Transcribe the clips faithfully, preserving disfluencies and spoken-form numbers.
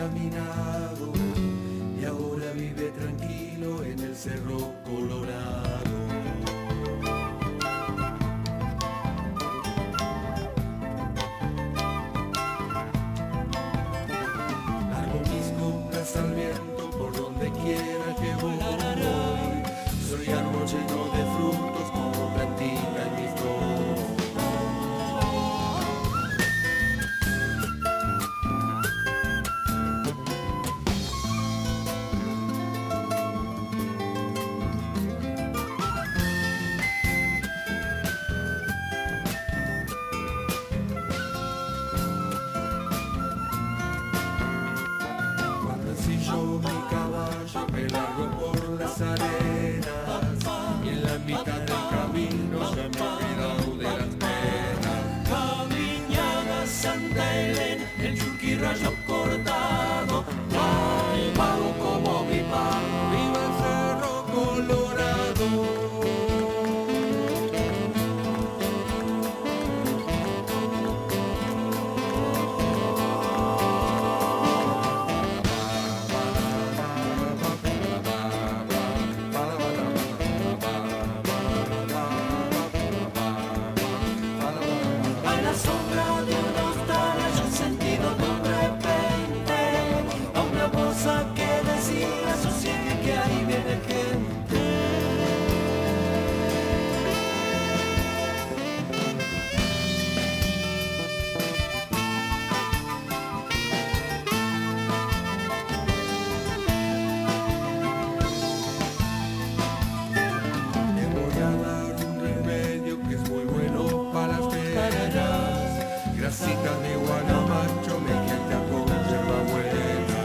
caminado y ahora vive tranquilo en el Cerro Colorado. Largo mis compras al viento por donde quiera que voy. Soy árbol lleno de frutos como plantita en mis dos. Cuando ensillo mi caballo me largo por las arenas y en la mitad del camino ya me he olvidado de las penas. Camiñada, Santa Elena, el churquirrayo cortado, ay, pago como mi pago, viva el Cerro Colorado. A la sombra de unos talas yo sentido de un repente a una voz que decía sosiegue que ahí viene gente. Le voy a dar un remedio que es muy bueno para las venas. Grasita de guanamacho, mejita con hierbabuena.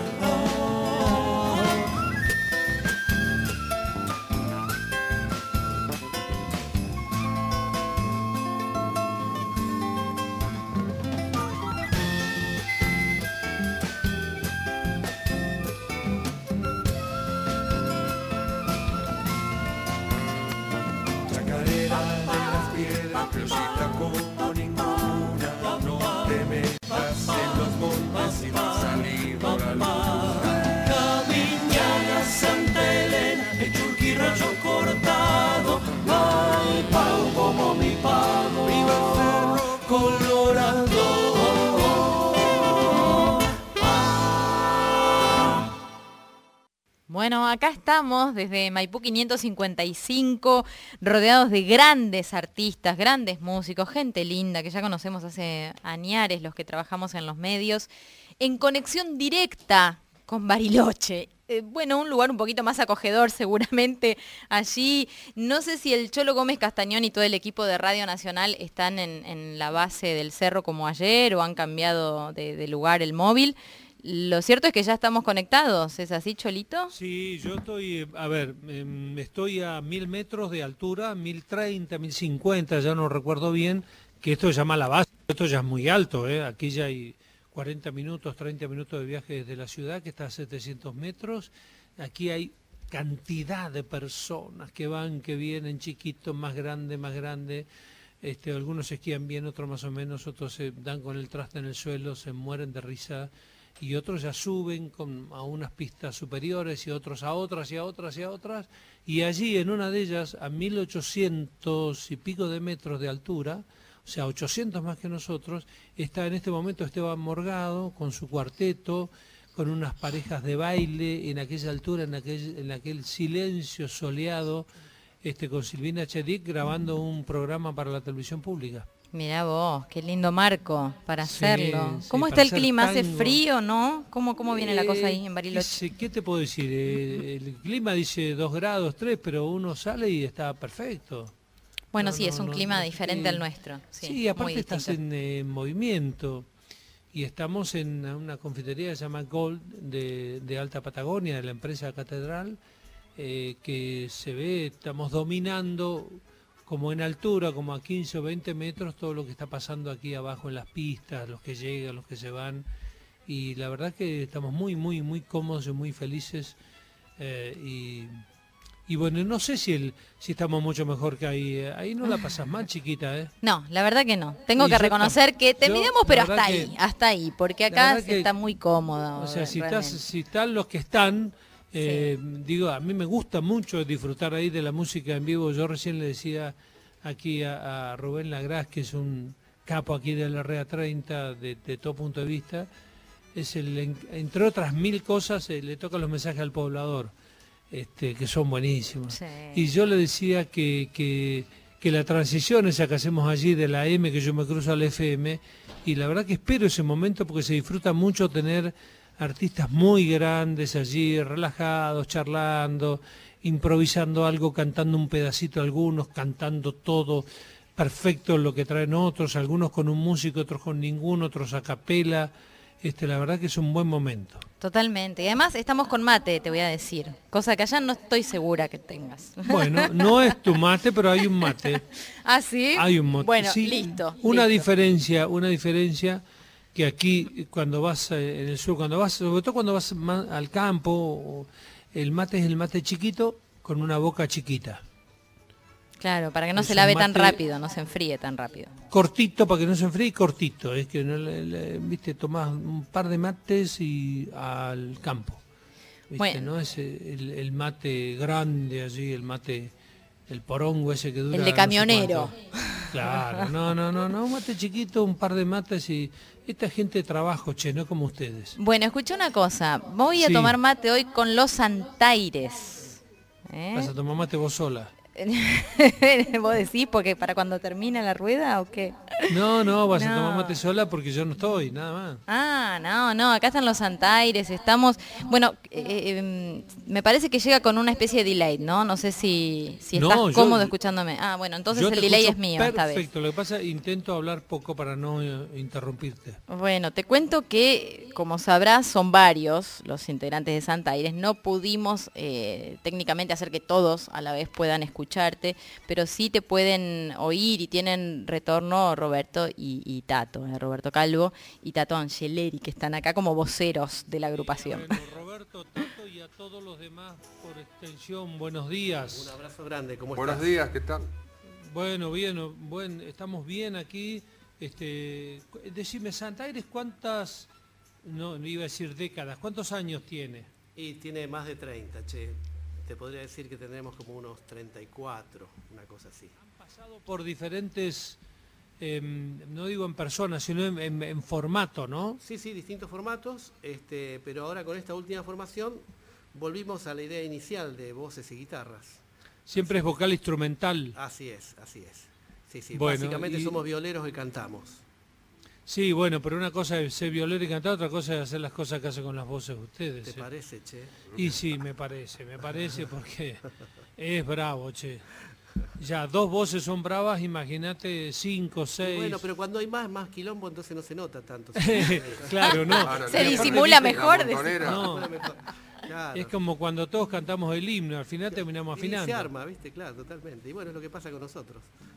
Chacarera de las piedras, criollita como ninguna. No te metas en los montes y va a salir la luna. Camiñada, Santa Elena, el churquirrayo cortado. Ay, pago como mi pago, viva el Cerro Colorado. Bueno, acá estamos desde Maipú quinientos cincuenta y cinco, rodeados de grandes artistas, grandes músicos, gente linda que ya conocemos hace añares los que trabajamos en los medios, en conexión directa con Bariloche. Eh, bueno, un lugar un poquito más acogedor seguramente allí. No sé si el Cholo Gómez Castañón y todo el equipo de Radio Nacional están en, en la base del cerro como ayer o han cambiado de, de lugar el móvil. Lo cierto es que ya estamos conectados, ¿es así, Cholito? Sí, yo estoy, a ver, eh, estoy a mil metros de altura, mil treinta, mil cincuenta, ya no recuerdo bien, que esto se llama la base, esto ya es muy alto, ¿eh? Aquí ya hay cuarenta minutos, treinta minutos de viaje desde la ciudad, que está a setecientos metros, aquí hay cantidad de personas que van, que vienen, chiquitos, más grandes, más grandes, este, algunos esquían bien, otros más o menos, otros se dan con el traste en el suelo, se mueren de risa, y otros ya suben con, a unas pistas superiores y otros a otras y a otras y a otras, y allí en una de ellas, a mil ochocientos y pico de metros de altura, o sea, ochocientos más que nosotros, está en este momento Esteban Morgado con su cuarteto, con unas parejas de baile en aquella altura, en aquel, en aquel silencio soleado, este, con Silvina Chedic grabando un programa para la televisión pública. Mirá vos, qué lindo marco para Sí, hacerlo. sí, ¿Cómo para está el hacer clima? ¿Hace tango. frío, no? ¿Cómo, cómo viene la cosa ahí en Bariloche? Eh, ¿Qué, qué te puedo decir? Eh, el clima dice dos grados, tres, pero uno sale y está perfecto. Bueno, No, sí, no, es un no, clima no, diferente eh, al nuestro. Sí, Sí, aparte muy estás distinto. en eh, movimiento y estamos en una confitería que se llama Gold de, de Alta Patagonia, de la empresa Catedral, eh, que se ve, estamos dominando como en altura, como a quince o veinte metros, todo lo que está pasando aquí abajo en las pistas, los que llegan, los que se van, y la verdad que estamos muy, muy, muy cómodos y muy felices, eh, y Y bueno, no sé si el, si estamos mucho mejor que ahí. Ahí no la pasas mal, chiquita, ¿eh? No, la verdad que no. Tengo Y que yo reconocer tam- que te yo, envidiamos, la pero verdad hasta que- ahí, hasta ahí, porque la acá verdad se que- está muy cómodo. O sea, si, estás, realmente. si están los que están, eh, digo, a mí me gusta mucho disfrutar ahí de la música en vivo. Yo recién le decía aquí a, a Rubén Lagras, que es un capo aquí de la R E A treinta, de, de todo punto de vista, es el, en- entre otras mil cosas, eh, le toca los mensajes al poblador, este, que son buenísimos. Sí. Y yo le decía que, que, que la transición esa que hacemos allí de la M, que yo me cruzo al F M, y la verdad que espero ese momento porque se disfruta mucho tener artistas muy grandes allí, relajados, charlando, improvisando algo, cantando un pedacito algunos, cantando todo perfecto lo que traen otros, algunos con un músico, otros con ninguno, otros a capela. Este, la verdad que es un buen momento. Totalmente. Y además estamos con mate, te voy a decir. Cosa que allá no estoy segura que tengas. Bueno, no es tu mate, pero hay un mate. ¿Ah, sí? Hay un mate. Bueno, Sí, listo. Una listo. diferencia, una diferencia que aquí cuando vas eh, en el sur, cuando vas, sobre todo cuando vas ma- al campo, o- el mate es el mate chiquito con una boca chiquita. Claro, para que no Es se un lave tan mate- rápido, no se enfríe tan rápido. Cortito para que no se enfríe y cortito. Es que no le- le- viste, tomás un par de mates y al campo. ¿Viste? Bueno. No es el, el mate grande allí, el mate, el porongo ese que dura. El de no sé camionero. cuánto. Claro, no, no, no, no, un mate chiquito, un par de mates y esta gente de trabajo, che, no como ustedes. Bueno, escucha una cosa. Voy a Sí. tomar mate hoy con los Antaires. ¿Eh? Vas a tomar mate vos sola. ¿Vos decís porque para cuando termina la rueda o qué? No, no, vas a No. tomar mate sola porque yo no estoy, nada más. Ah, no, no, acá están los Antaires, estamos... Bueno, eh, eh, me parece que llega con una especie de delay, ¿no? No sé si, si No, estás yo- cómodo escuchándome. Ah, bueno, entonces Yo el te delay escucho es mío esta vez. Perfecto, lo que pasa es que intento hablar poco para no eh, interrumpirte. Bueno, te cuento que, como sabrás, son varios los integrantes de Santa Aires. No pudimos eh, técnicamente hacer que todos a la vez puedan escucharte, pero sí te pueden oír y tienen retorno Roberto y, y Tato, eh, Roberto Calvo y Tato Angeleri, que están acá como voceros de la agrupación. Bueno, Roberto, Tato y a todos los demás por extensión, buenos días. Un abrazo grande, ¿cómo Buenos estás? días, ¿qué tal? Bueno, bien, o- buen, estamos bien aquí. Este, cu- decime, Santa Aires, ¿cuántas, no, no iba a decir décadas, cuántos años tiene? Y tiene más de treinta, che. Te podría decir que tendremos como unos treinta y cuatro, una cosa así. Han pasado por diferentes, em, no digo en persona, sino en, en- en formato, ¿no? Sí, sí, distintos formatos, este, pero ahora con esta última formación volvimos a la idea inicial de voces y guitarras. Siempre es vocal instrumental. Así es, así es. Sí, sí, Bueno, básicamente y- somos violeros y cantamos. Sí, bueno, pero una cosa es ser violero y cantar, otra cosa es hacer las cosas que hacen con las voces ustedes. ¿Te ¿eh? parece, che? Y sí, me parece, me parece porque es bravo, che. Ya, dos voces son bravas, imagínate cinco, Y seis. bueno, pero cuando hay más, más quilombo, entonces no se nota tanto. Claro, no. Ahora, Se y aparte, disimula viste, mejor, la decís. montonera, No. Claro. Es como cuando todos cantamos el himno, al final terminamos Y se afinando. arma, ¿viste? Claro, totalmente. Y bueno, es lo que pasa con nosotros.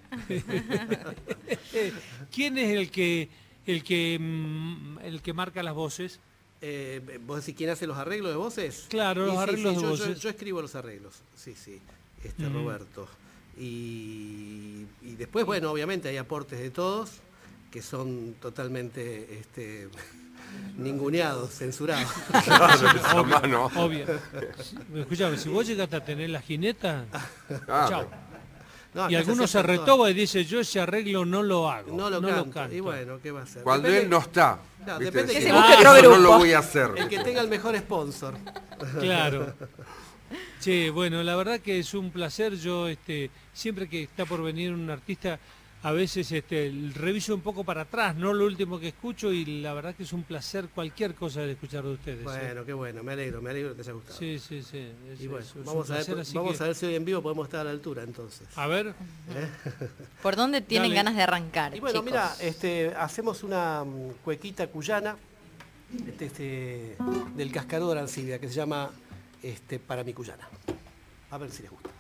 ¿Quién es el que el que mm, el que marca las voces? Eh, ¿Vos decís quién hace los arreglos de voces? Claro, Y los sí, arreglos sí, de yo, voces. Yo, yo escribo los arreglos, sí, sí, este Mm. Roberto. Y, y después, bueno, obviamente hay aportes de todos que son totalmente este, ninguneados, censurados. Claro, esa mano. Obvio. Escuchame, si vos llegaste a tener la jineta, Claro. chao. No, Y acá alguno se aceptan retoba y dice, yo ese arreglo no lo hago. todas. No lo, no canto. lo canto. Y bueno, ¿qué va a hacer? Cuando Depende- él no está. No, ¿viste? depende Decís, que se busque "Ah, otro eso grupo". no lo voy a hacer. El que tenga el mejor sponsor. Claro. Che, bueno, la verdad que es un placer. Yo, este, siempre que está por venir un artista, a veces este, reviso un poco para atrás, no lo último que escucho, y la verdad que es un placer cualquier cosa de escuchar de ustedes. ¿eh? Bueno, qué bueno, me alegro, me alegro que te haya gustado. Sí, sí, sí. Es, Y bueno, es- es un vamos, a placer, ver, así vamos que- a ver si hoy en vivo podemos estar a la altura entonces. A ver, ¿Por dónde tienen Dale. ganas de arrancar, Y bueno, chicos? mira, este, hacemos una mm, cuequita cuyana este, este, del cascarudo de la Arancibia que se llama este, Para mi cuyana. A ver si les gusta.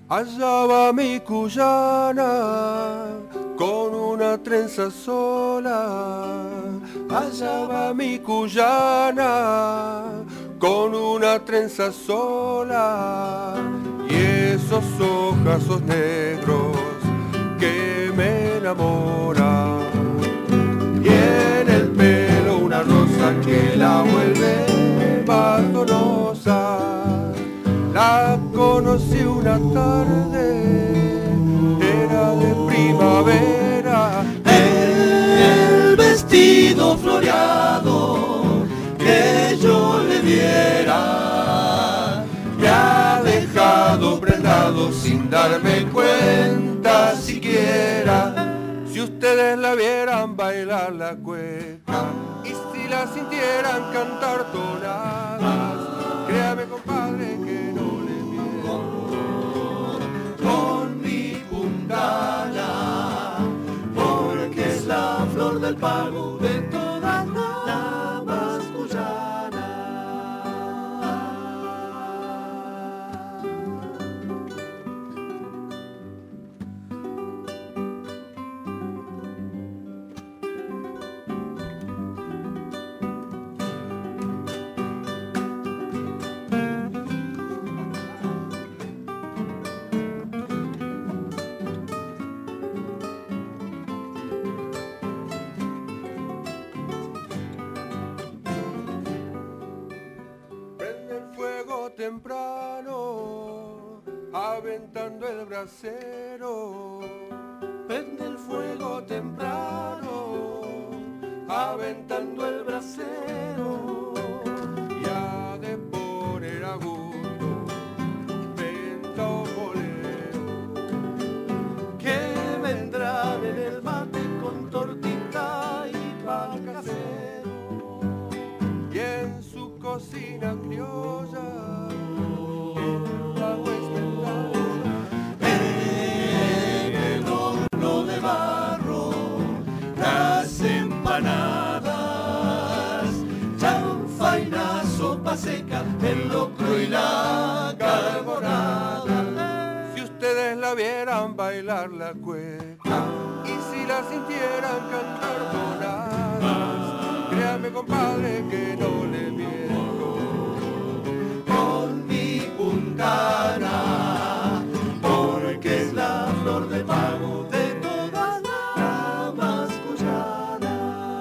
Allá va mi cuyana con una trenza sola. Allá va mi cuyana con una trenza sola. Y esos ojazos negros que me enamoran. Y en el pelo una rosa que la vuelve más donosa. La conocí una tarde, era de primavera. El vestido floreado que yo le diera me ha dejado prendado sin darme cuenta siquiera. Si ustedes la vieran bailar la cueca y si la sintieran cantar tonadas, créame compadre que no le miento. Con mi puntana, porque es la flor del pago de todas las damas cuyanas. Temprano, aventando el brasero. Prende el fuego temprano, aventando el brasero. Ya de poner a gusto, venta o bolero. Que vendrán en el mate con tortita y pan casero. Y en su cocina criolla, en el horno de barro, las empanadas, chanfaina, sopa seca, el locro y la carbonada. Si ustedes la vieran bailar la cueca y si la sintieran cantar tonadas, créame compadre que no le miento. Con mi puntana, porque es la flor de pago de todas las damas cuyanas.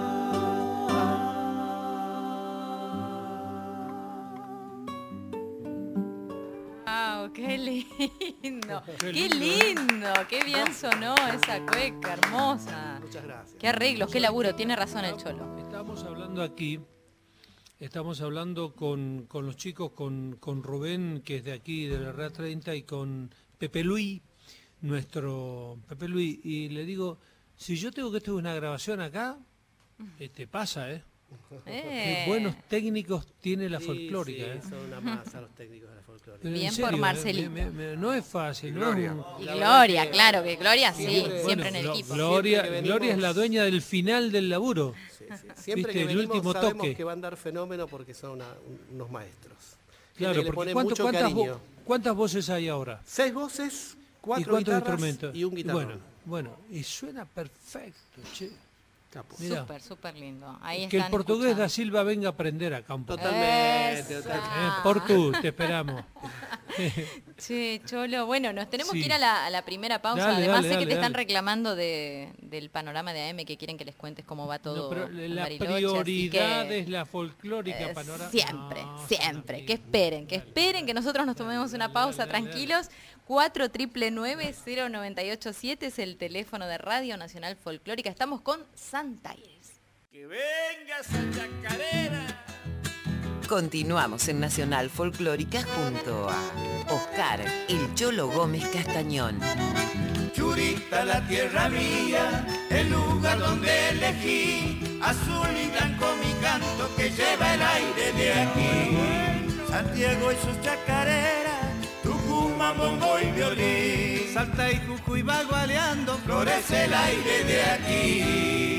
¡Wow! ¡Qué lindo! Qué ¡Qué lindo, lindo! ¡Qué bien sonó esa cueca hermosa! Muchas gracias. ¡Qué arreglos! ¡Qué laburo! Tiene razón el Cholo. Estamos hablando aquí, estamos hablando con, con los chicos, con, con Rubén, que es de aquí, de la R A treinta, y con Pepe Luis, nuestro Pepe Luis, y le digo, si yo tengo que tener una grabación acá, eh, te pasa, ¿eh? Eh. Qué buenos técnicos tiene la Sí, folclórica, sí, ¿eh? son una masa los técnicos de la folclórica. Pero en Bien por serio, Marcelito. me- me- me- no es fácil, no Gloria. es un- Y La Gloria, verdad que- claro que Gloria sí, Siempre- siempre en el Glo- equipo. Gloria, Siempre que Gloria es la venimos- dueña del final del laburo. Sí, sí. Siempre Viste, que el venimos último sabemos toque. que van a dar fenómeno porque son una- un- unos maestros. Gente Claro, que le porque pone ¿cuánto- mucho cuántas, vo- cariño. ¿cuántas voces hay ahora? Seis voces, cuatro ¿Y cuántos guitarras instrumentos? y un guitarrón. Bueno, bueno, y suena perfecto, che. Capo. Mira. Súper, súper lindo. Ahí Que el están portugués da escuchando. Silva venga a aprender acá un poco. Totalmente. Esa. totalmente. Eh, Portu, te esperamos. Che, Cholo, bueno, nos tenemos Sí. que ir a la, a la primera pausa. Dale, Además, dale, sé que dale, te están dale. reclamando de, del panorama de A M, que quieren que les cuentes cómo va todo. No, pero en la Bariloche, así prioridad que, es la folclórica eh, panorama. siempre, No, siempre. son Que amigos. esperen, que esperen que nosotros nos tomemos una pausa dale, dale. tranquilos. cuatro nueve nueve cero nueve ocho siete es el teléfono de Radio Nacional Folclórica. Estamos con Santaires. Que venga esa chacarera. Continuamos en Nacional Folclórica junto a Oscar El Cholo Gómez Castañón. Churita, la tierra mía, el lugar donde elegí, azul y blanco mi canto que lleva el aire de aquí. Santiago y sus chacareras, Tucumán, bombo y violín, Salta y Jujuy bagualeando, florece el aire de aquí.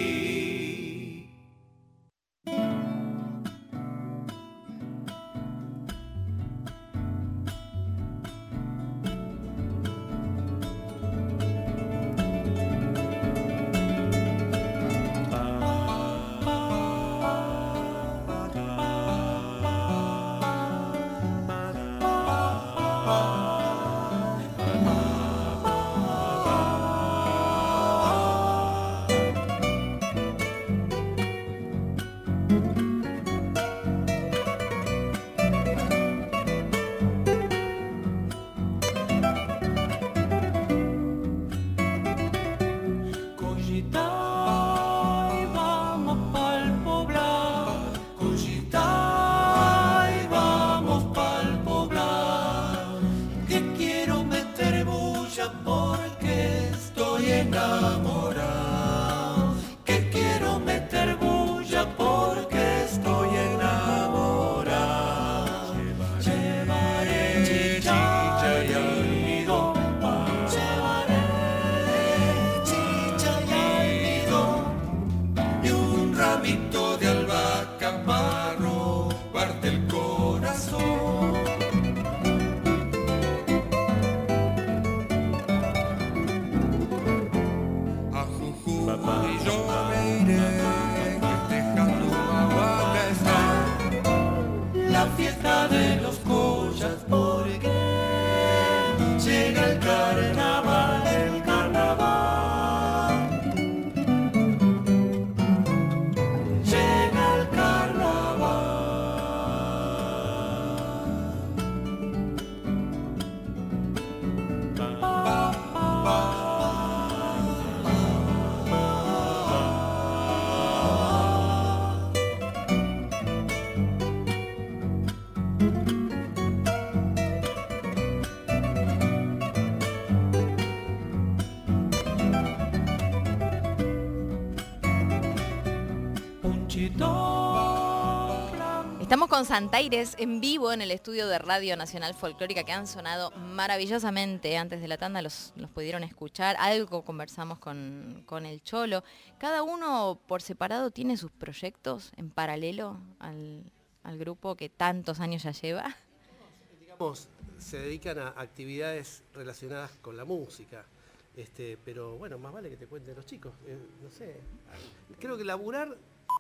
Estamos con Santaires en vivo en el estudio de Radio Nacional Folclórica, que han sonado maravillosamente. Antes de la tanda los, los pudieron escuchar. Algo conversamos con, con el Cholo. ¿Cada uno por separado tiene sus proyectos en paralelo al, al grupo que tantos años ya lleva? Digamos, se dedican a actividades relacionadas con la música. Este, pero bueno, más vale que te cuenten los chicos. Eh, no sé. Creo que laburar...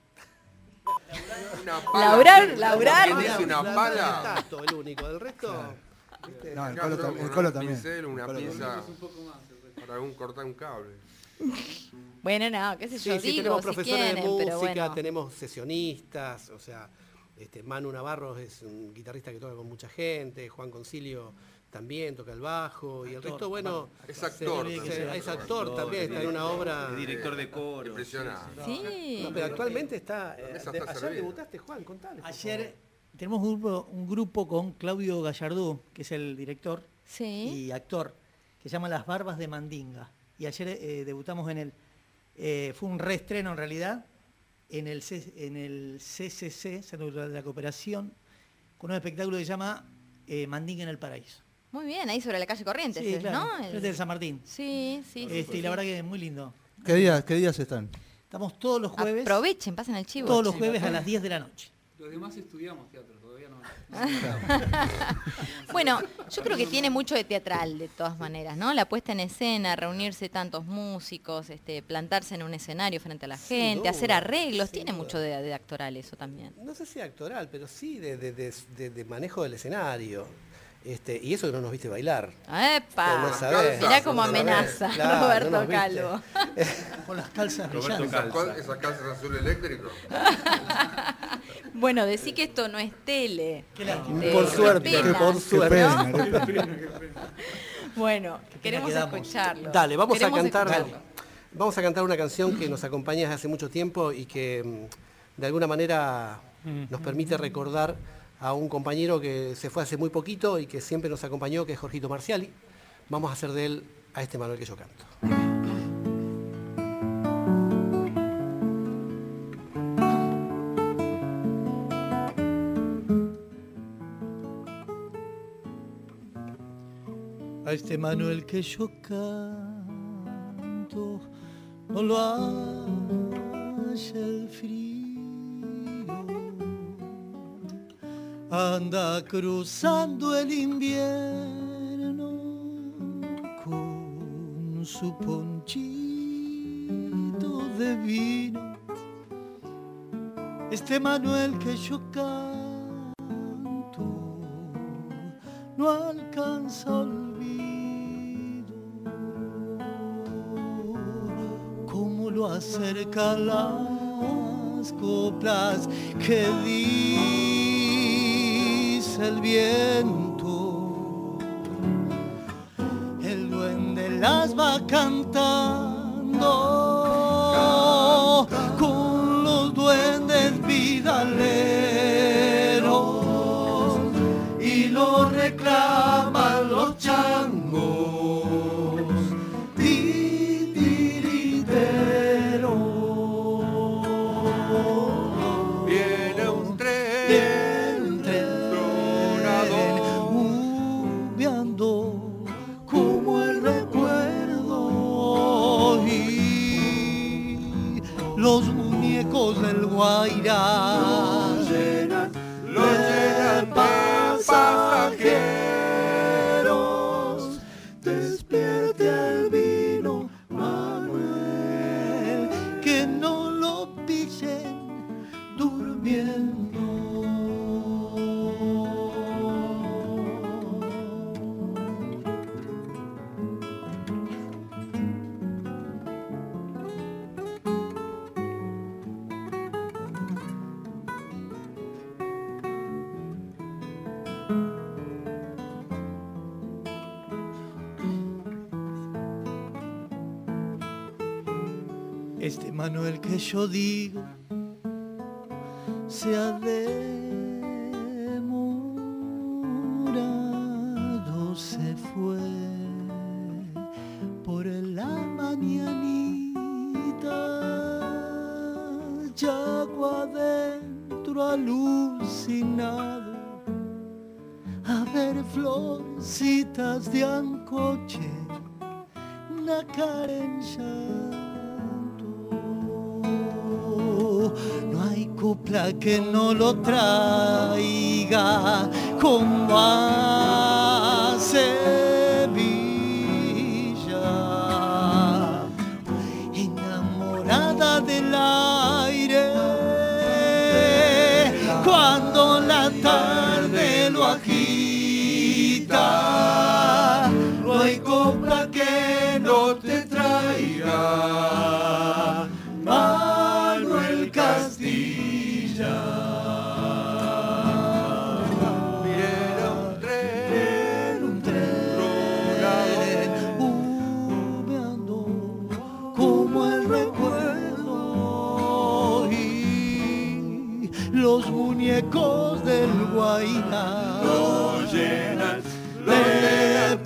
Una Laurar, laurar. ¿Quién dice una pala? Tato, el único. Del resto... ¿viste? No, el Acá Colo, nosotros tam- el con Colo un también. pincel, una El Colo pinza también. para algún cortar un cable. Bueno, no, qué sé Sí, yo, sí, digo, tenemos si profesores quieren, de pero música, bueno. tenemos sesionistas, o sea, este, Manu Navarro es un guitarrista que toca con mucha gente, Juan Concilio también toca el bajo, y el resto, bueno... Es actor se- también. se- es actor también, está en una obra... Es director de coro. Impresionante. Sí. No, pero actualmente está... eh, mesa de- está ayer servida. debutaste, Juan, contale. por Ayer tenemos un grupo, un grupo con Claudio Gallardú, que es el director Sí. y actor, que se llama Las Barbas de Mandinga. Y ayer eh, debutamos en el... eh, fue un reestreno en realidad, en el, C- en el C C C, Centro Cultural de la Cooperación, con un espectáculo que se llama eh, Mandinga en el Paraíso. Muy bien, ahí sobre la calle Corrientes, Sí, es, claro, ¿no? El- frente de San Martín. Sí, sí, sí, Este, sí, y la sí. verdad que es muy lindo. ¿Qué días, qué días están? Estamos todos los jueves, Aprovechen, pasen el chivo. todos los che. jueves a las diez de la noche. Los demás estudiamos teatro, todavía no. Bueno, yo creo que tiene mucho de teatral, de todas maneras, ¿no? La puesta en escena, reunirse tantos músicos, este, plantarse en un escenario frente a la Sin gente, duda, hacer arreglos, sin tiene duda. mucho de, de actoral eso también. No sé si actoral, pero sí de, de- de- de- de manejo del escenario. Este, y eso que no nos viste bailar. ¡Epa! No sabés. Mirá cómo No sabés. amenaza Claro, Roberto no nos viste. Calvo. Con las calzas Roberto brillantes. Calvo. ¿Cuál? ¿Esas calzas azul eléctrico? Bueno, decí que esto no es tele. Qué lástima. Eh, Por qué suerte, pena, que por ¿no? suerte. Qué pena, qué pena. Bueno, queremos quedamos. escucharlo. Dale, vamos Queremos a cantar. escucharlo. Vamos a cantar una canción que nos acompaña desde hace mucho tiempo y que mm, de alguna manera nos permite recordar a un compañero que se fue hace muy poquito y que siempre nos acompañó, que es Jorgito Marciali. Vamos a hacer de él a este Manuel que yo canto. A este Manuel que yo canto, no lo hace el frío. Anda cruzando el invierno con su ponchito de vino. Este Manuel que yo canto no alcanza olvido, como lo acerca las coplas que dice el viento. El duende las va cantando con los duendes vidaleros y lo reclaman los changos titiriteros. Viene un tren, Viene un tren tronador. humeando como el recuerdo y los muñecos del Guairá lo llenan de pasajeros. Despierte el vino, Manuel, que no lo pillen durmiendo. Este Manuel que yo digo se ha demorado, se fue por la mañanita, Chaco adentro otro alucinado a ver florcitas de ancoche nacar en llanto. No hay copla que no lo traiga como a Sevilla, enamorada del aire cuando la tarde lo agita. No hay copla que no te traiga Manuel Castilla. Viera un tren, un tren humeando como el recuerdo, y los muñecos del Guainá lo llenan de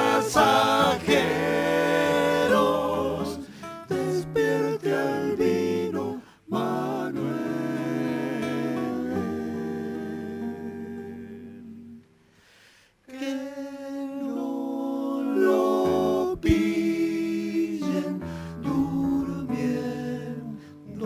pasajeros. Despierte al vino, Manuel, que no lo pillen durmiendo.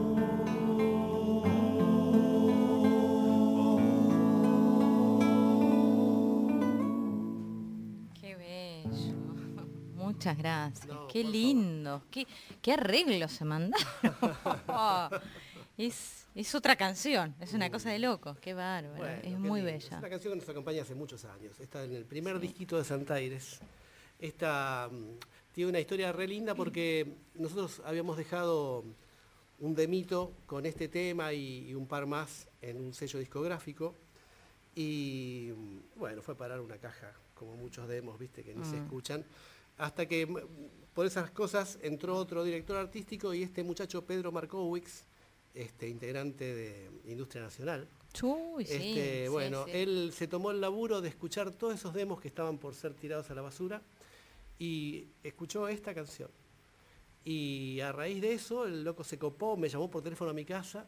Qué bello. Muchas gracias. No, Qué por lindo. Qué, qué arreglo se mandaron. es, es otra canción. Es una cosa de loco. Qué bárbaro. Bueno, es qué muy lindo. bella. Es una canción que nos acompaña hace muchos años. Está en el primer disquito de Santaires. Esta mm, tiene una historia re linda porque nosotros habíamos dejado un demito con este tema y, y un par más en un sello discográfico. Y mm, bueno, fue a parar una caja, como muchos demos, viste, que ni se Mm. escuchan. Hasta que mm, por esas cosas entró otro director artístico y este muchacho Pedro Markowicz, este integrante de Industria Nacional. Uy, sí, Este, sí, bueno, sí. él se tomó el laburo de escuchar todos esos demos que estaban por ser tirados a la basura y escuchó esta canción. Y a raíz de eso, el loco se copó, me llamó por teléfono a mi casa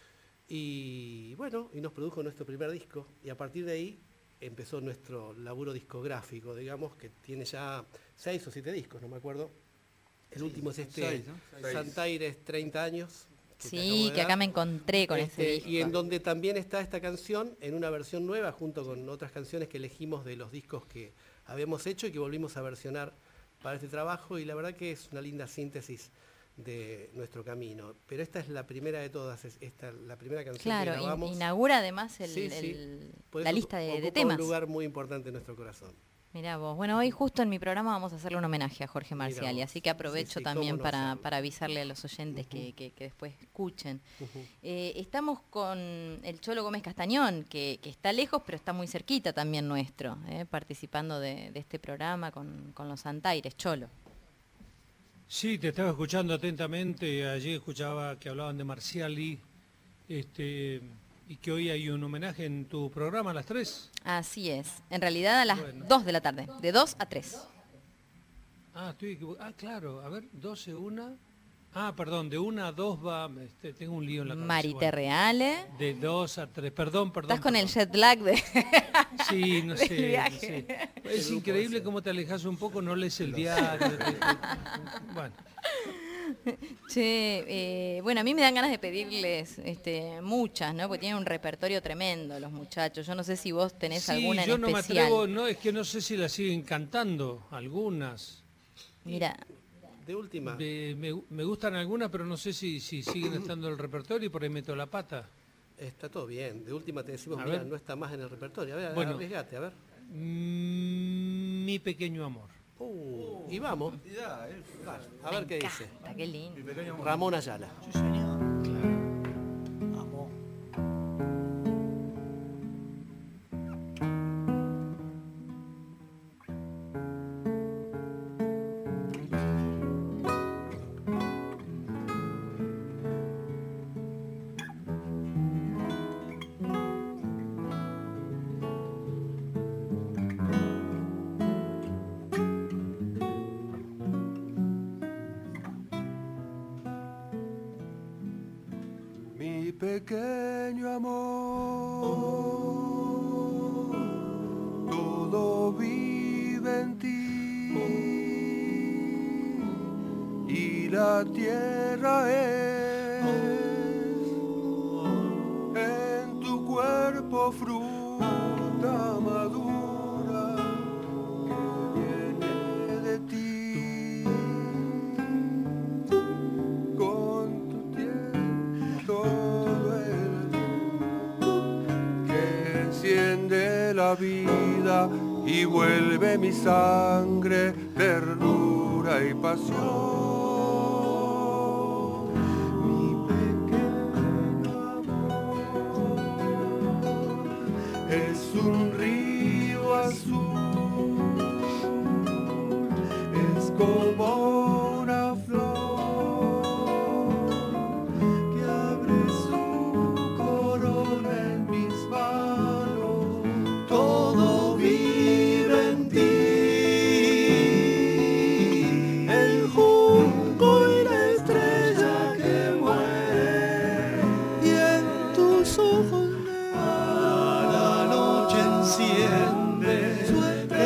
y bueno, y nos produjo nuestro primer disco. Y a partir de ahí empezó nuestro laburo discográfico, digamos, que tiene ya seis o siete discos, no me acuerdo. El último es este, seis, ¿no? Santaires, treinta años. que te acabo Sí, de que dar. acá me encontré con Este, ese disco. y en donde también está esta canción en una versión nueva junto con otras canciones que elegimos de los discos que habíamos hecho y que volvimos a versionar para este trabajo, y la verdad que es una linda síntesis de nuestro camino. Pero esta es la primera de todas, es esta la primera canción Claro, que in- grabamos. inaugura además el, Sí, sí. el- Por la eso lista de, de ocupa temas. un lugar muy importante en nuestro corazón. Mirá vos. Bueno, hoy justo en mi programa vamos a hacerle un homenaje a Jorge Mirá Marciali, vos. así que aprovecho Sí, sí, también cómo no para, hacerlo. para avisarle a los oyentes que, que- que después escuchen. Ujú. Eh, estamos con el Cholo Gómez Castañón, que, que está lejos, pero está muy cerquita también nuestro, eh, participando de, de este programa con, con los Santaires. Cholo. Sí, te estaba escuchando atentamente. Allí escuchaba que hablaban de Marciali, este, y que hoy hay un homenaje en tu programa a las tres. Así es. En realidad a las Bueno. dos de la tarde, de dos a tres. Ah, estoy equivo- Ah, claro. A ver, doce, una. Ah, perdón, de una a dos va. Este, tengo un lío en la cabeza. Marité Bueno, Reale. de dos a tres. Perdón, perdón. Estás con el perdón. jet lag de... Sí, no del sé. no viaje. sé. Es increíble cómo te alejas un poco, no lees el diario. te- te- Bueno. Che, eh, bueno, a mí me dan ganas de pedirles este, muchas, ¿no? Porque tienen un repertorio tremendo los muchachos. Yo no sé si vos tenés Sí, alguna en yo no me especial. atrevo, no, es que no sé si la siguen cantando, algunas. Mira, De última, De- me, me gustan algunas, pero no sé si, si siguen estando en el repertorio y por ahí meto la pata. está todo bien. De última te decimos, A mira, ver. no está más en el repertorio. A ver, Bueno. arriesgate, a ver. Mm, mi pequeño amor. Uh, y vamos. Ya, eh. A ver qué dice. está, qué lindo. Ramón Ayala. Sí, señor. Vamos. pequeño amor, todo vive en ti y la tierra es en tu cuerpo fruta madura que viene de ti. Con tu piel todo el que enciende la vida y vuelve mi sangre ternura y pasión. Es un río azul, es como una flor que abre su corona en mis manos. Todo vive en ti, el junco y la estrella que muere, y en tus ojos enciende su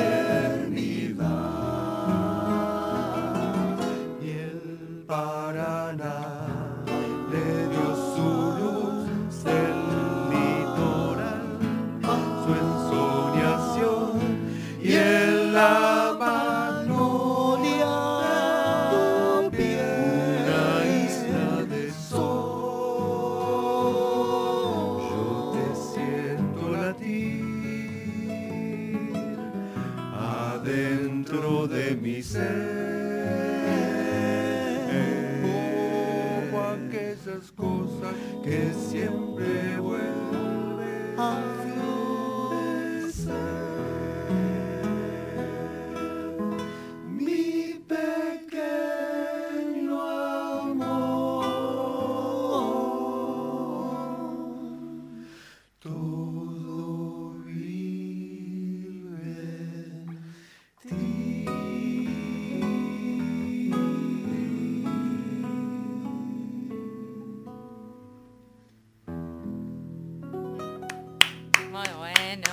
eternidad, y el Paraná le dio su luz del litoral, su ensoñación, y en la magnolia una isla de sol. Yo te siento latir adentro de mi ser, como aquellas cosas que siempre vuelven a florecer. Mi pequeño amor, todo vive en ti. Muy bueno.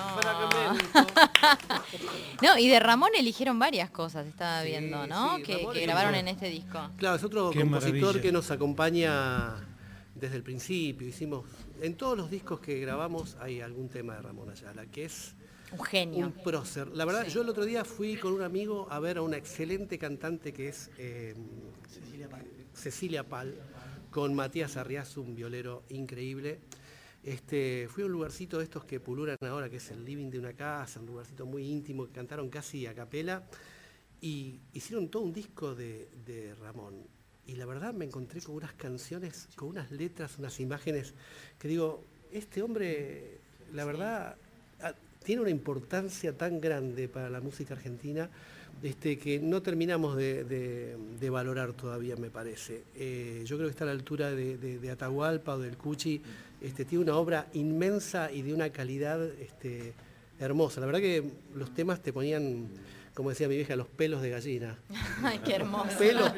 No, y de Ramón eligieron varias cosas, estaba Sí, viendo, ¿no? sí, que Ramón que eligió- grabaron en este disco. Claro, es otro Qué compositor maravilla. que nos acompaña desde el principio. Hicimos, en todos los discos que grabamos hay algún tema de Ramón Ayala, que es Un genio. un prócer. La verdad, Sí. yo el otro día fui con un amigo a ver a una excelente cantante que es eh, Cecilia Pal. Cecilia Pal, con Matías Arriazu, un violero increíble. Este, fui a un lugarcito de estos que pululan ahora, que es el living de una casa, un lugarcito muy íntimo, que cantaron casi a capela, y hicieron todo un disco de, de Ramón. Y la verdad me encontré con unas canciones, con unas letras, unas imágenes, que digo, este hombre, la verdad, a- tiene una importancia tan grande para la música argentina, este, que no terminamos de, de- de valorar todavía, me parece. Eh, yo creo que está a la altura de, de- de Atahualpa o del Cuchi. Este, tiene una obra inmensa y de una calidad este, hermosa. La verdad que los temas te ponían, como decía mi vieja, los pelos de gallina. Ay, qué hermoso. Pelos.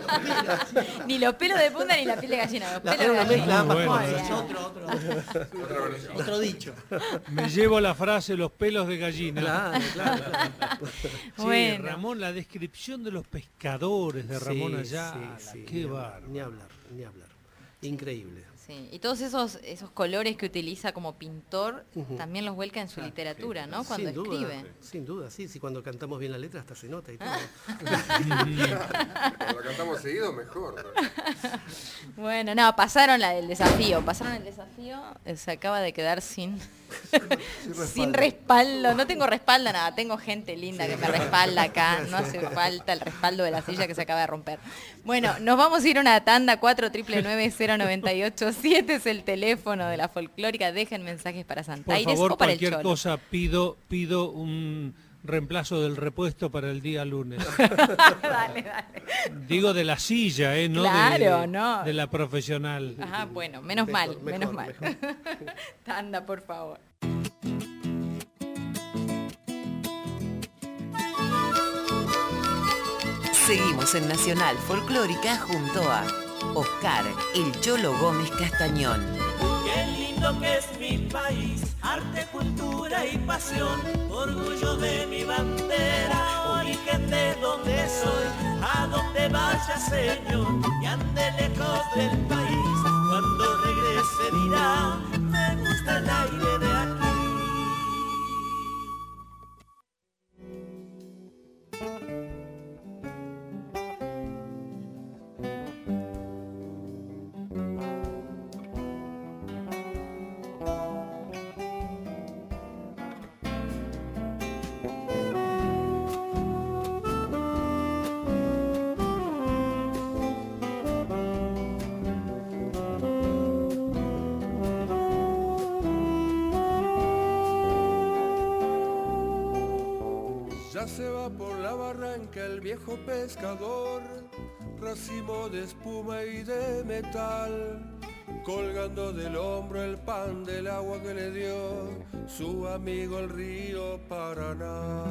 Ni los pelos de punta ni la piel de gallina. Los La- pelos era de una gallina. mezcla Muy ambas bueno. cosas. Muy bien. Otro, otro, otro dicho. Me llevo la frase los pelos de gallina. Claro, claro, claro. Sí, Bueno. Ramón, la descripción de los pescadores de Ramón Sí, Ayala, sí, sí, qué ni hablar, bárbaro. ni hablar, ni hablar. Increíble. Sí, y todos esos, esos colores que utiliza como pintor Ujú. también los vuelca en su literatura, ¿no? Cuando sin escribe. duda, sin duda, sí, sí, cuando cantamos bien la letra hasta se nota y todo. Cuando la cantamos seguido, mejor. Bueno, no, pasaron la del desafío, pasaron el desafío, eh, se acaba de quedar sin, sin respaldo, no tengo respaldo, nada, tengo gente linda que me respalda acá, no hace falta el respaldo de la silla que se acaba de romper. Bueno, nos vamos a ir a una tanda, cuatro nueve nueve cero nueve ocho siete es el teléfono de la folclórica, dejen mensajes para Por Santaires favor, o para el cualquier Cholo. cosa pido, pido un reemplazo del repuesto para el día lunes. Dale, dale. Digo de la silla, ¿eh? No Claro, de, no. de la profesional. Ajá, bueno, menos Mejor, mal, mejor, menos mal. mejor. Tanda, por favor. Seguimos en Nacional Folclórica junto a Oscar El Cholo Gómez Castañón. Que qué lindo que es mi país, arte, cultura y pasión, orgullo de mi bandera, origen de donde soy, a donde vaya Señor, y ande lejos del país, cuando regrese dirá, me gusta el aire de aquí. Ya se va por la barranca el viejo pescador, racimo de espuma y de metal, colgando del hombro el pan del agua que le dio su amigo el río Paraná.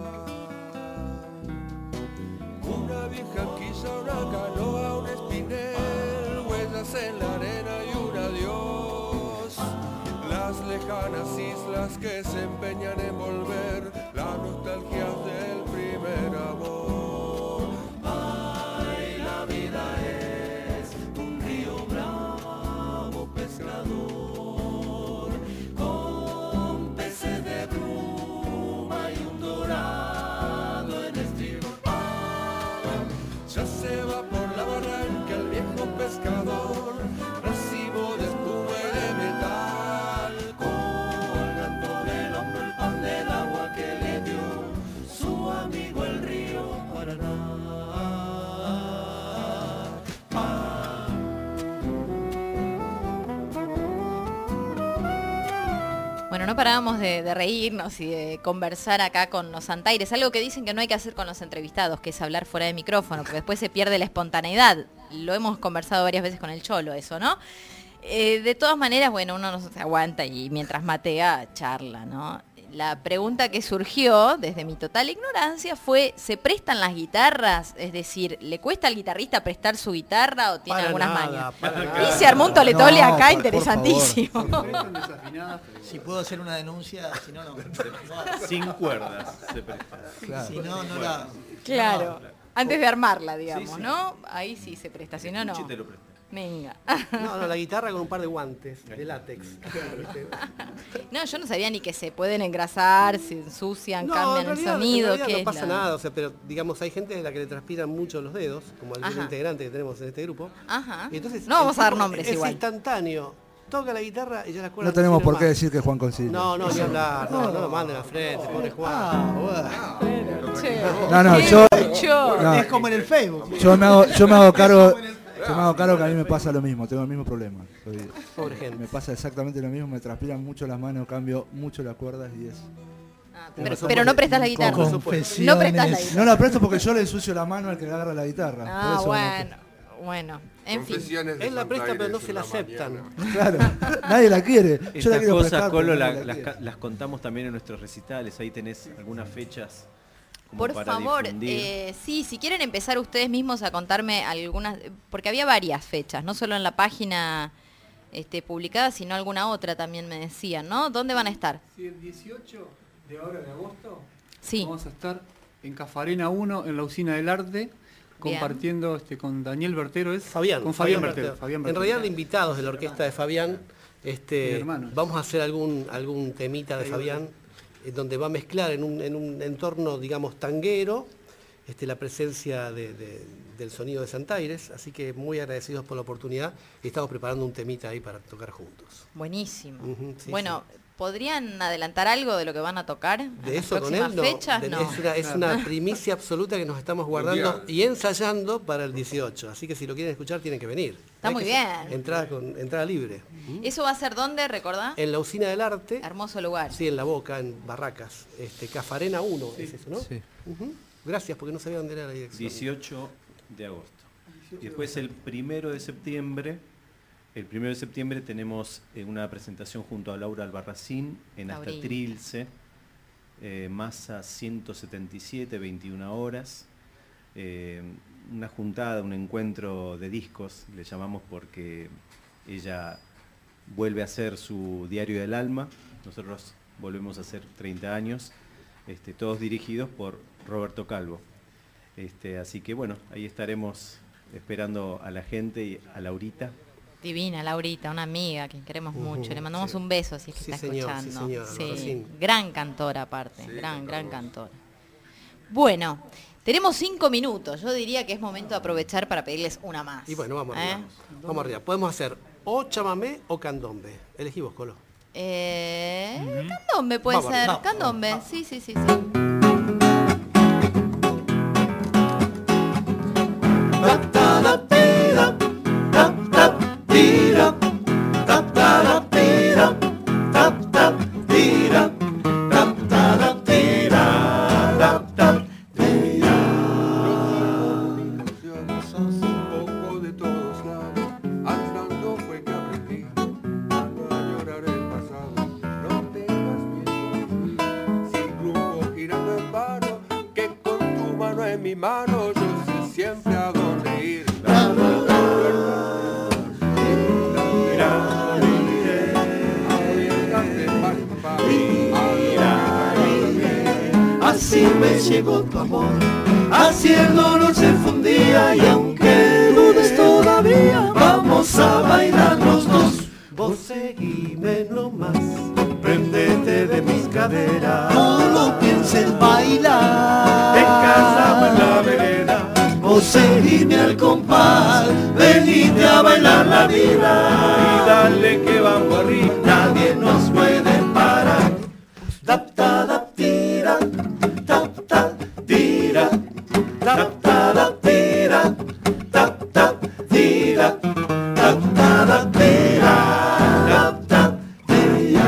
Una vieja quilla, una canoa, un espinel, huellas en la arena y un adiós. Las lejanas islas que se empeñan en volver, la nostalgia del primer amor. Ay, la vida es un río bravo pescador, con peces de bruma y un dorado en estribor. Ya se va por la barranca el viejo pescador, racimo de espuma y de metal, colgando del hombro el pan del agua que le dio su amigo el río Paraná. Bueno, no parábamos de, de reírnos y de conversar acá con los Antaires, algo que dicen que no hay que hacer con los entrevistados, que es hablar fuera de micrófono, porque después se pierde la espontaneidad. Lo hemos conversado varias veces con el Cholo, eso, ¿no? Eh, de todas maneras, bueno, uno no se aguanta y mientras matea, charla, ¿no? La pregunta que surgió desde mi total ignorancia fue, ¿se prestan las guitarras? Es decir, ¿le cuesta al guitarrista prestar su guitarra o tiene Para algunas nada, mañas? para Y nada. se armó un tole-tole No, acá por- interesantísimo. Si puedo hacer una denuncia, si no, no. Sin cuerdas se presta. Claro. Si no, no la... Claro, antes de armarla, digamos, Sí, sí. ¿no? Ahí sí se presta, si no, no. Cuchi te lo presta. Venga. No, no, la guitarra con un par de guantes de látex. No, yo no sabía ni que se pueden engrasar, se ensucian, No, cambian en el realidad- sonido. en realidad ¿qué no es pasa la- nada, o sea, pero digamos hay gente a la que le transpiran mucho los dedos, como algún Ajá. integrante que tenemos en este grupo. Ajá. Y entonces No vamos el a dar tipo nombres es igual. instantáneo. Toca la guitarra y ya las cuerdas No tenemos sirven por qué más. decir que Juan consigue. No, no, ni hablar, no, no lo manden a frente, pobre Juan. Ah, Che, No, no, qué yo- mucho. No. Es como en el Facebook. Yo me hago, yo me hago cargo, yo me hago cargo que a mí me pasa lo mismo, tengo el mismo problema. Soy- Pobre gente. me pasa exactamente lo mismo, me transpiran mucho las manos, cambio mucho las cuerdas y es. Ah, pero, pero no prestas la guitarra. Confesiones. No prestas la guitarra. No la presto porque yo le ensucio la mano al que agarra la guitarra. por Ah, eso bueno, bueno. En fin. Confesiones de Él la Santa presta pero no Iris se en la la aceptan. mañana. Claro, nadie la quiere. Yo la Estas quiero cosas, prestar, Colo, pero la- nadie la las, quiere. ca- las contamos también en nuestros recitales. Ahí tenés algunas fechas como Por para favor, difundir. eh, sí, si quieren empezar ustedes mismos a contarme algunas, porque había varias fechas, no solo en la página este, publicada, sino alguna otra también me decían, ¿no? ¿Dónde van a estar? Sí, el dieciocho de ahora de agosto Sí. vamos a estar en Cafarena uno, en la usina del arte, compartiendo este, con Daniel Bertero. ¿Es? Fabián. Con Fabián, Fabián Bertero. Bertero. Fabián En Bertero. realidad de invitados de la orquesta de Fabián, Mi este, hermano. vamos a hacer algún, algún temita de Fabián, eh, donde va a mezclar en un, en un entorno, digamos, tanguero, este, la presencia de- de- del sonido de Santaires, así que muy agradecidos por la oportunidad y estamos preparando un temita ahí para tocar juntos. Buenísimo. Ujú, sí, bueno, ¿podrían adelantar algo de lo que van a tocar en De las eso con próximas él no. fechas? De- no. Es, una, es una primicia absoluta que nos estamos guardando y ensayando para el dieciocho. Así que si lo quieren escuchar tienen que venir. Está Hay muy que- bien. Entrada, con, entrada libre. ¿Eso va a ser dónde, recordá? En la usina del arte. Hermoso lugar. Sí, en La Boca, en Barracas. Este, Cafarena uno es eso, ¿no? Sí. Ujú. Gracias, porque no sabía dónde era la dirección. dieciocho de agosto. Y después el primero de septiembre, el primero de septiembre tenemos eh, una presentación junto a Laura Albarracín en Hasta Laurita. Trilce, eh, masa ciento setenta y siete, veintiuna horas. Eh, una juntada, un encuentro de discos, le llamamos porque ella vuelve a hacer su Diario del Alma. Nosotros volvemos a hacer treinta años, este, todos dirigidos por Roberto Calvo. Este, así que bueno, ahí estaremos esperando a la gente y a Laurita. Divina, Laurita, una amiga que queremos uh -huh, mucho. Le mandamos sí. un beso si es que sí, está señor, escuchando. Sí, señor, sí. Gran cantora aparte, sí, gran, gran vamos. cantora. Bueno, tenemos cinco minutos. Yo diría que es momento de aprovechar para pedirles una más. Y bueno, vamos ¿Eh? arriba. Vamos arriba. Podemos hacer o chamamé o candombe. Elegí vos, Colo. Eh, uh -huh. Candombe puede vamos, ser. Vamos, candombe, vamos. sí, sí, sí, sí. Mi mano, yo sé siempre a dónde ir. Así me llegó tu amor, así el dolor se fundía, y aunque dudes todavía, vamos a bailar los dos. Vos seguime nomás, prendete de mis caderas, no lo pienses bailar, en casa o en la vereda. Vos seguime al compás, venite a bailar la vida, y dale que vamos arriba, nadie nos puede parar. Tap ta tap tira, tap tap tira, tap ta tap tira, tap tap tira, tap ta tap tira, tap tap tira.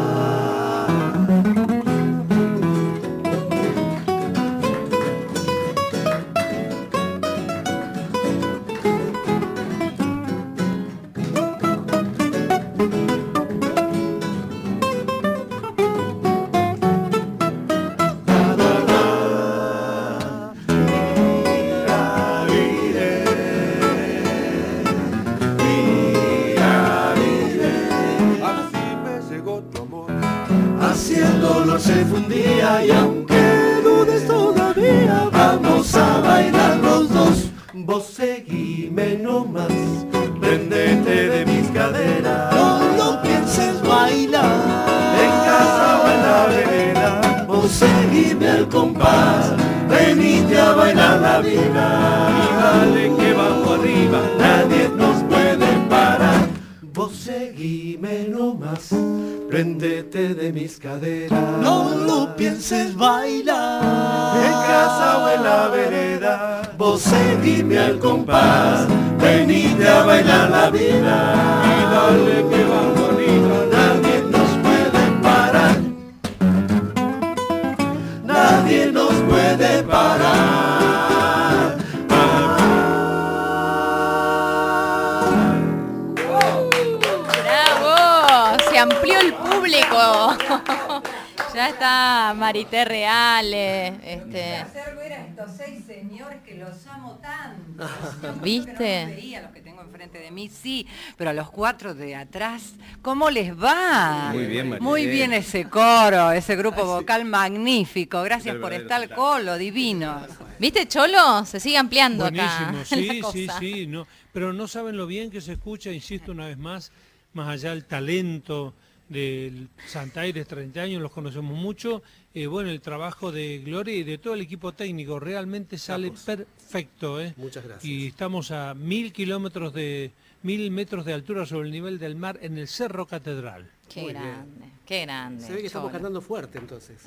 Se fundía, y aunque dudes todavía, vamos a bailar los dos. vos seguime nomás, prendete de mis caderas, no lo pienses bailar, en casa o en la vereda. Vos seguime al compás, venite a bailar la vida, y dale que vamos arriba, nadie nos puede parar. Vos seguime nomás, prendete de mis caderas, no lo pienses bailar, en casa o en la vereda. Vos seguime al compás, venite a bailar la vida, y dale que vamos arriba, nadie nos puede parar, nadie nos puede parar. Se amplió el público. Ya está Marité Reale. Este. hacer ver a estos seis señores que los amo tanto. ¿Viste? No los veía, los que tengo enfrente de mí, sí, pero a los cuatro de atrás, ¿cómo les va? Muy bien, Marité. Muy bien ese coro, ese grupo vocal magnífico. Gracias por estar, Colo, divino. ¿Viste, Cholo? Se sigue ampliando Buenísimo, acá. sí, sí, sí. No, pero no saben lo bien que se escucha, insisto una vez más, más allá del talento del Santaires, treinta años, los conocemos mucho, eh, bueno, el trabajo de Gloria y de todo el equipo técnico realmente sale Vamos. perfecto, ¿eh? Muchas gracias. Y estamos a mil kilómetros de, mil metros de altura sobre el nivel del mar en el Cerro Catedral. Qué Muy grande, bien. qué grande. Se ve que estamos Cholo. cantando fuerte entonces.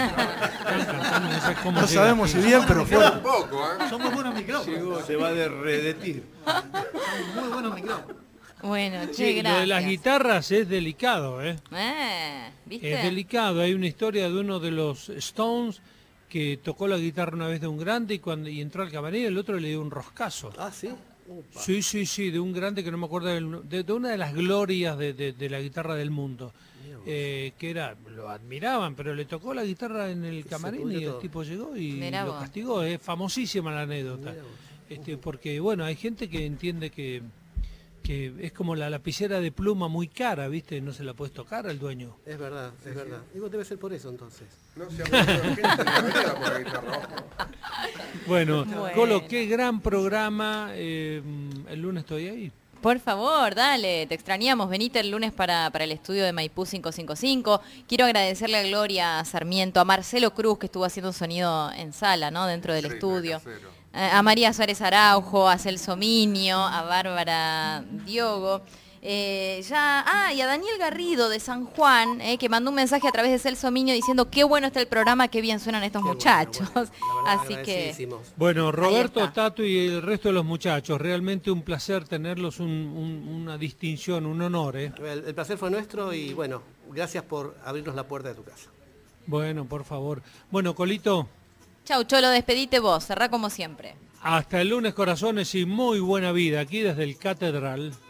No sabemos si bien, pero fuerte. Poco, ¿eh? Somos buenos micrófonos. Se va a derretir. Somos muy buenos micrófonos. Bueno, che, Sí, lo de las gracias. guitarras es delicado, ¿eh? Eh, ¿viste? Es delicado. Hay una historia de uno de los Stones que tocó la guitarra una vez de un grande y cuando y entró al camarín el otro le dio un roscazo. Ah, sí. Upa. Sí, sí, sí, de un grande que no me acuerdo, del- de, de una de las glorias de, de- de la guitarra del mundo. Eh, que era, lo admiraban, pero le tocó la guitarra en el se camarín pudrió y el todo. tipo llegó y Mirá lo vos. castigó. Es famosísima la anécdota. Mirá vos. Este, porque, bueno, hay gente que entiende que que es como la lapicera de pluma muy cara, ¿viste? No se la puedes tocar al dueño. Es verdad, es verdad. Digo, debe ser por eso entonces. No se ha gente en la vereda por la guitarra, ojo. Bueno, Bueno. Colo, qué gran programa. eh, el lunes estoy ahí. Por favor, dale, te extrañamos. Venite el lunes para, para el estudio de Maipú quinientos cincuenta y cinco. Quiero agradecerle a Gloria Sarmiento, a Marcelo Cruz, que estuvo haciendo sonido en sala, ¿no? Dentro del Sí, estudio. casero. Eh, A María Suárez Araujo, a Celso Minio, a Bárbara Diogo. Eh, ya, ah, y a Daniel Garrido de San Juan, eh, que mandó un mensaje a través de Celso Minio diciendo qué bueno está el programa, qué bien suenan estos Qué muchachos. bueno, bueno, la verdad, Así que agradecidísimos. Bueno, Roberto, está. Tato y el resto de los muchachos, realmente un placer tenerlos, un- un- una distinción, un honor, ¿eh? El, el placer fue nuestro y bueno, gracias por abrirnos la puerta de tu casa. Bueno, por favor. Bueno, Colito, chau, Cholo, despedite vos, cerrá como siempre. hasta el lunes, corazones, y muy buena vida aquí desde el Catedral.